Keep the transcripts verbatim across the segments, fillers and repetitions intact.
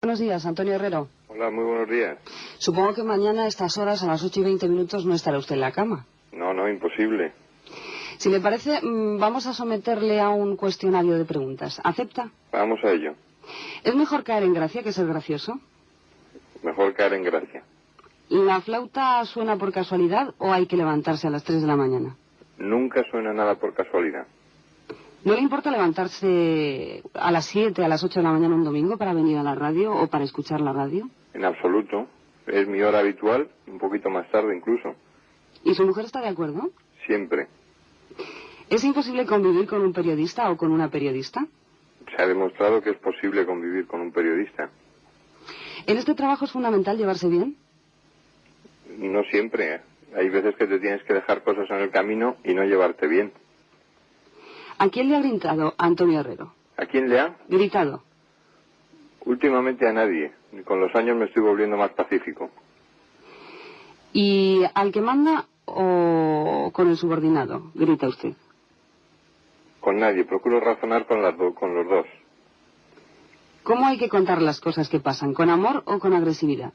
Buenos días, Antonio Herrero. Hola, muy buenos días. Supongo que mañana a estas horas, a las ocho y veinte minutos, no estará usted en la cama. No, no, imposible. Si le parece, vamos a someterle a un cuestionario de preguntas. ¿Acepta? Vamos a ello. ¿Es mejor caer en gracia que ser gracioso? Mejor caer en gracia. ¿La flauta suena por casualidad o hay que levantarse a las tres de la mañana? Nunca suena nada por casualidad. ¿No le importa levantarse a las siete, a las ocho de la mañana un domingo para venir a la radio o para escuchar la radio? En absoluto. Es mi hora habitual, un poquito más tarde incluso. ¿Y su mujer está de acuerdo? Siempre. ¿Es imposible convivir con un periodista o con una periodista? Se ha demostrado que es posible convivir con un periodista. ¿En este trabajo es fundamental llevarse bien? No siempre. ¿eh? Hay veces que te tienes que dejar cosas en el camino y no llevarte bien. ¿A quién le ha gritado Antonio Herrero? ¿A quién le ha? Gritado. Últimamente a nadie. Con los años me estoy volviendo más pacífico. ¿Y al que manda o con el subordinado? Grita usted. Con nadie. Procuro razonar con, las do- con los dos. ¿Cómo hay que contar las cosas que pasan? ¿Con amor o con agresividad?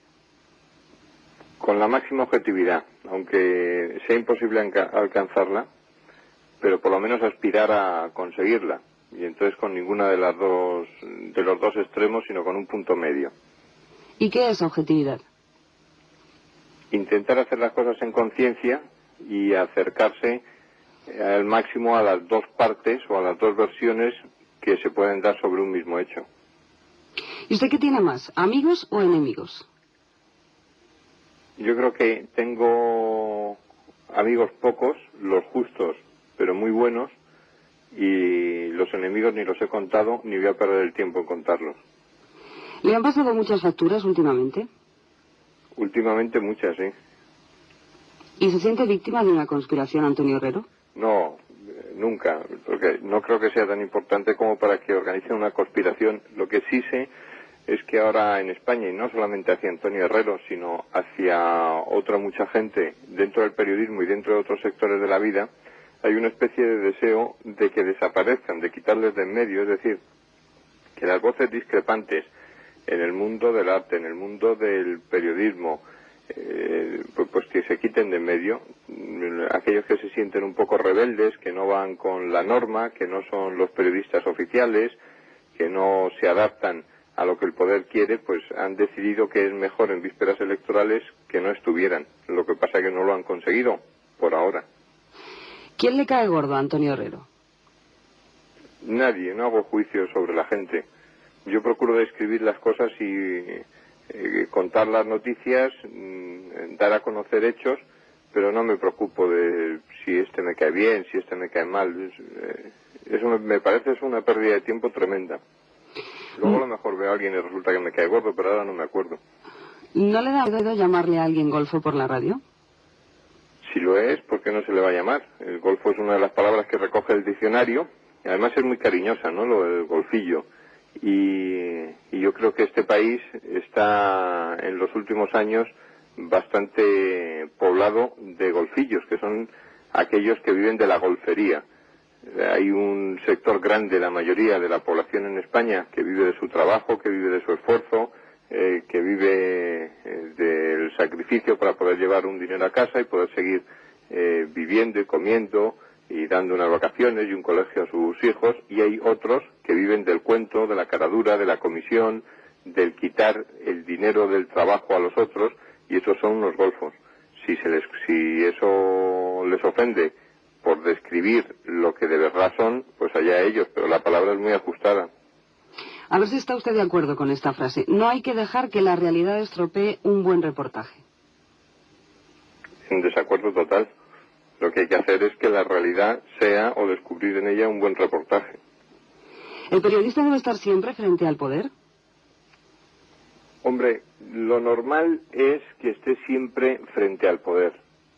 Con la máxima objetividad, aunque sea imposible alca- alcanzarla, pero por lo menos aspirar a conseguirla. Y entonces con ninguna de las dos, de los dos extremos, sino con un punto medio. ¿Y qué es objetividad? Intentar hacer las cosas en conciencia y acercarse al máximo a las dos partes o a las dos versiones que se pueden dar sobre un mismo hecho. ¿Y usted qué tiene más, amigos o enemigos? Yo creo que tengo amigos pocos, los justos, pero muy buenos, y los enemigos ni los he contado, ni voy a perder el tiempo en contarlos. ¿Le han pasado muchas facturas últimamente? Últimamente muchas, sí. ¿Y se siente víctima de una conspiración, Antonio Herrero? No, eh, nunca, porque no creo que sea tan importante como para que organicen una conspiración. Lo que sí sé es que ahora en España, y no solamente hacia Antonio Herrero, sino hacia otra mucha gente dentro del periodismo y dentro de otros sectores de la vida, hay una especie de deseo de que desaparezcan, de quitarles de en medio, es decir, que las voces discrepantes en el mundo del arte, en el mundo del periodismo, eh, pues, pues que se quiten de en medio, aquellos que se sienten un poco rebeldes, que no van con la norma, que no son los periodistas oficiales, que no se adaptan a lo que el poder quiere, pues han decidido que es mejor en vísperas electorales que no estuvieran. Lo que pasa es que no lo han conseguido, por ahora. ¿Quién le cae gordo a Antonio Herrero? Nadie, no hago juicios sobre la gente. Yo procuro describir las cosas y eh, contar las noticias, mmm, dar a conocer hechos, pero no me preocupo de si este me cae bien, si este me cae mal. Es, eh, eso me, me parece es una pérdida de tiempo tremenda. Luego a lo mejor veo a alguien y resulta que me cae gordo, pero ahora no me acuerdo. ¿No le da miedo llamarle a alguien golfo por la radio? Si lo es, ¿por qué no se le va a llamar? El golfo es una de las palabras que recoge el diccionario, y además es muy cariñosa, ¿no?, lo del golfillo. Y, y yo creo que este país está en los últimos años bastante poblado de golfillos, que son aquellos que viven de la golfería. Hay un sector grande, la mayoría de la población en España, que vive de su trabajo, que vive de su esfuerzo, eh, que vive eh, del sacrificio para poder llevar un dinero a casa y poder seguir eh, viviendo y comiendo y dando unas vacaciones y un colegio a sus hijos, y hay otros que viven del cuento, de la caradura, de la comisión, del quitar el dinero del trabajo a los otros, y esos son unos golfos. Si, se les, si eso les ofende por describir lo que de verdad son, pues allá ellos, pero la palabra es muy ajustada. A ver si está usted de acuerdo con esta frase. No hay que dejar que la realidad estropee un buen reportaje. En desacuerdo total. Lo que hay que hacer es que la realidad sea, o descubrir en ella, un buen reportaje. ¿El periodista debe estar siempre frente al poder? Hombre, lo normal es que esté siempre frente al poder.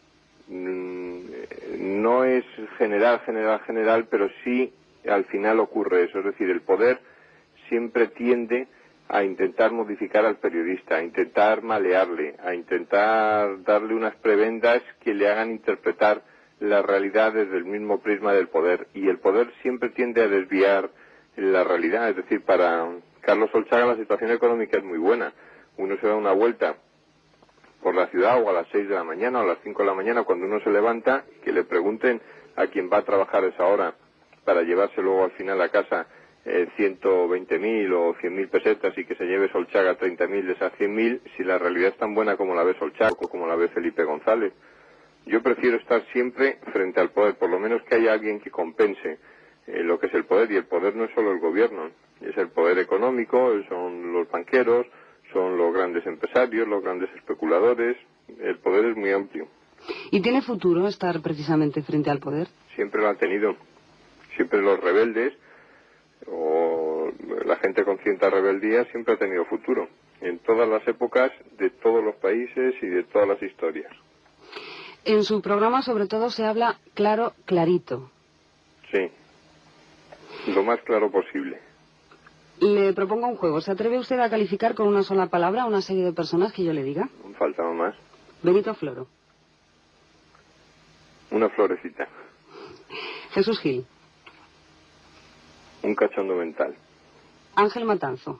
No es general, general, general, pero sí al final ocurre eso. Es decir, el poder siempre tiende a intentar modificar al periodista, a intentar malearle, a intentar darle unas prebendas que le hagan interpretar la realidad desde el mismo prisma del poder. Y el poder siempre tiende a desviar la realidad, es decir, para Carlos Solchaga la situación económica es muy buena. Uno se da una vuelta por la ciudad o a las seis de la mañana o a las cinco de la mañana cuando uno se levanta, que le pregunten a quien va a trabajar a esa hora para llevarse luego al final a casa eh, ciento veinte mil o cien mil pesetas y que se lleve Solchaga treinta mil de esas cien mil, si la realidad es tan buena como la ve Solchaga o como la ve Felipe González. Yo prefiero estar siempre frente al poder, por lo menos que haya alguien que compense eh, lo que es el poder, y el poder no es solo el gobierno, es el poder económico, son los banqueros, son los grandes empresarios, los grandes especuladores, el poder es muy amplio. ¿Y tiene futuro estar precisamente frente al poder? Siempre lo ha tenido, siempre los rebeldes o la gente con cierta rebeldía siempre ha tenido futuro, en todas las épocas, de todos los países y de todas las historias. En su programa sobre todo se habla claro, clarito. Sí, lo más claro posible. Le propongo un juego. ¿Se atreve usted a calificar con una sola palabra a una serie de personas que yo le diga? Faltaba más. Benito Floro. Una florecita. Jesús Gil. Un cachondo mental. Ángel Matanzo.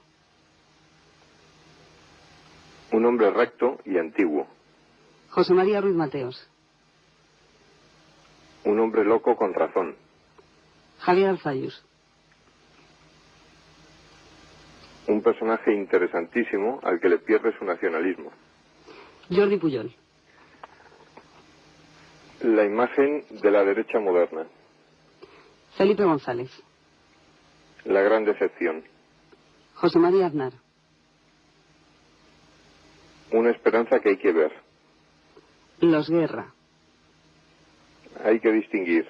Un hombre recto y antiguo. José María Ruiz Mateos. Un hombre loco con razón. Javier Arzayus. Un personaje interesantísimo al que le pierde su nacionalismo. Jordi Pujol. La imagen de la derecha moderna. Felipe González. La gran decepción. José María Aznar. Una esperanza que hay que ver. Los Guerra. Hay que distinguir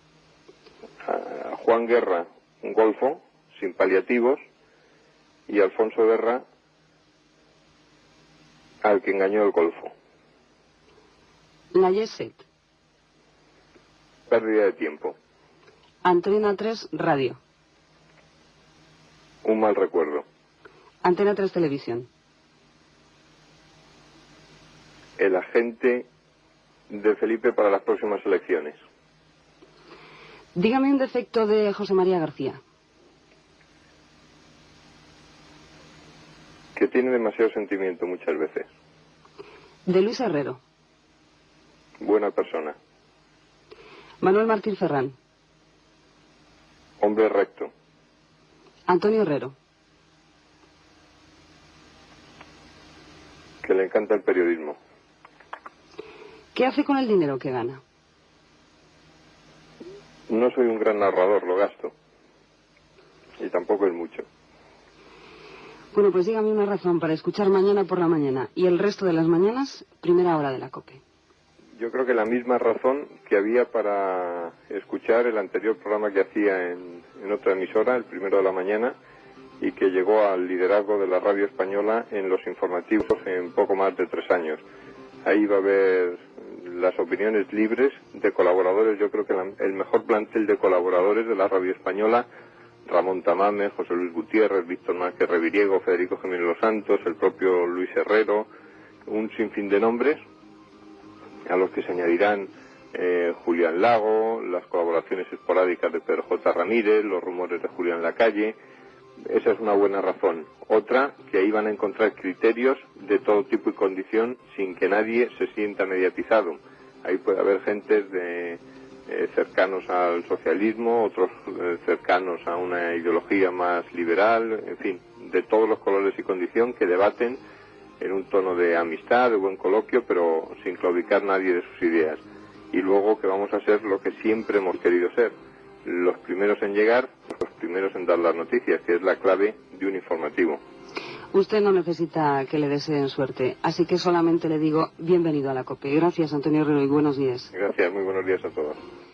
a Juan Guerra, un golfo, sin paliativos, y Alfonso Guerra, al que engañó el golfo. La Yeset. Pérdida de tiempo. Antena tres Radio. Un mal recuerdo. Antena tres Televisión. El agente de Felipe para las próximas elecciones. Dígame un defecto de José María García. Que tiene demasiado sentimiento muchas veces. De Luis Herrero. Buena persona. Manuel Martín Ferrán. Hombre recto. Antonio Herrero. Que le encanta el periodismo. ¿Qué hace con el dinero que gana? No soy un gran narrador, lo gasto. Y tampoco es mucho. Bueno, pues dígame una razón para escuchar mañana por la mañana y el resto de las mañanas, primera hora de la COPE. Yo creo que la misma razón que había para escuchar el anterior programa que hacía en, en otra emisora, el primero de la mañana, y que llegó al liderazgo de la radio española en los informativos en poco más de tres años. Ahí va a haber las opiniones libres de colaboradores. Yo creo que la, el mejor plantel de colaboradores de la radio española: Ramón Tamame, José Luis Gutiérrez, Víctor Márquez Reviriego, Federico Jiménez Los Santos, el propio Luis Herrero, un sinfín de nombres a los que se añadirán eh, Julián Lago, las colaboraciones esporádicas de Pedro J. Ramírez, los rumores de Julián Lacalle. Esa es una buena razón. Otra, que ahí van a encontrar criterios de todo tipo y condición sin que nadie se sienta mediatizado. Ahí puede haber gente de, eh, cercanos al socialismo, otros eh, cercanos a una ideología más liberal, en fin, de todos los colores y condición, que debaten en un tono de amistad, de buen coloquio, pero sin claudicar nadie de sus ideas. Y luego que vamos a ser lo que siempre hemos querido ser: los primeros en llegar, los primeros en dar las noticias, que es la clave de un informativo. Usted no necesita que le deseen suerte, así que solamente le digo bienvenido a la COPE. Gracias, Antonio Herrero, y buenos días. Gracias, muy buenos días a todos.